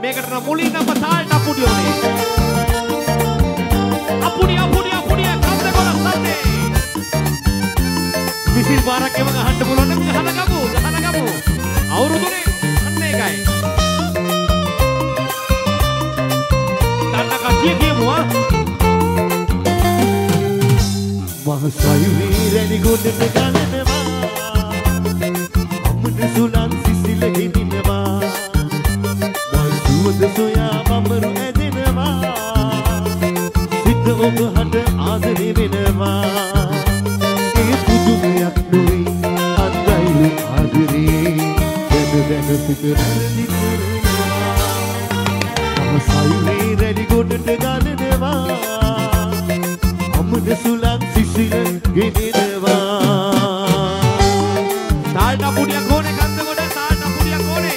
මේකට නම් මුලින්ම තාල්ට අපුඩි ඕනේ. අපුඩි කන්ද කොළ සද්දේ. විසිල් පාරක් එම ගහන්න පුළුවන් නම් ගහන ගමු. අවුරුදුනේ අන්න ඒකයි. තන්න කතිය කියමුවා. මහසයුරේ රැලි ගොඩට ගලනවා. අම්මට සුලන් සිසිල ගෙනිනවා. සුවඳ සොයා මමරු ඇදෙනවා. සිත ඔබ හට ආදරේ වෙනවා. ඒ පුදුමයක් නොවේ අන්දයිලු ආදරේ. දැන සිත රැඳි කරනවා. මහසයුරේ රැලි ගොඩට ගලනවා. අම්මට සුලන් සිසිල ගෙනිනවා. තාල්ට අපුඩියක් ඕනේ කන්ද කොට තාල්ට අපුඩියක් ඕනේ.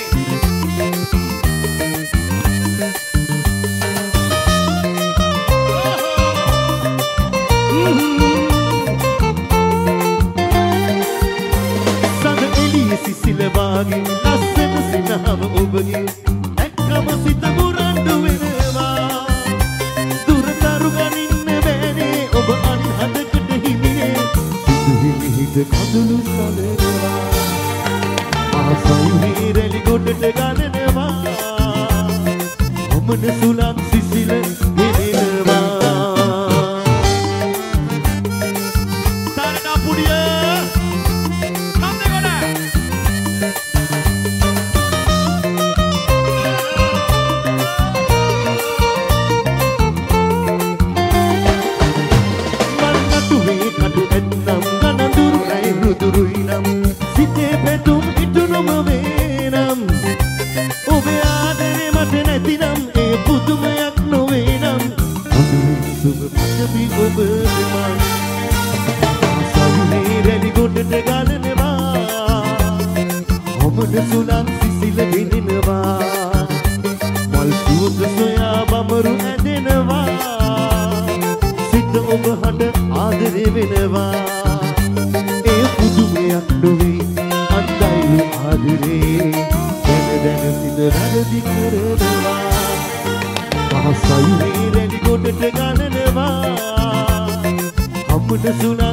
සිසිලවාගේ ලස්සන සිනහව ඔබගේ එක්කම සිත මුරණ්ඩු වෙනවා. දුරතරු ගනින්න බෑනේ ඔබ අන්හදකට හිමිනේ. සිදුහිමි හිත කඳුළු සලනවා. ආසයිනේ රැලි ගොඩට ගලනවා. ඔමන සුලන් සිසිල ගෙනෙනවා. තාල්ට අපුඩිය සිතේ පැතුම් ඉටුනුම වේනම්. ඔබේ ආදරේ මට නැතිනම් ඒ පුදුමයක් නොවේනම්. අඳුරින් සුබ පතමි ඔබ දෙමන්. ආසයිනේ රැලි ගොඩට ගලනවා. ඔබට සුලන් සිසිල ගෙනෙනවා. මල් සුවඳ සොයා බමරු ඇදෙනවා. සිත ඔබ හට ආදරේ වෙනවා. පුදුමයක් නොවේ අන්දයිලු ආදරේ. දැන සිත රැඳි කරනවා. මහසයුරේ රැලි ගොඩට ගලනවා. අම්මට සුලන්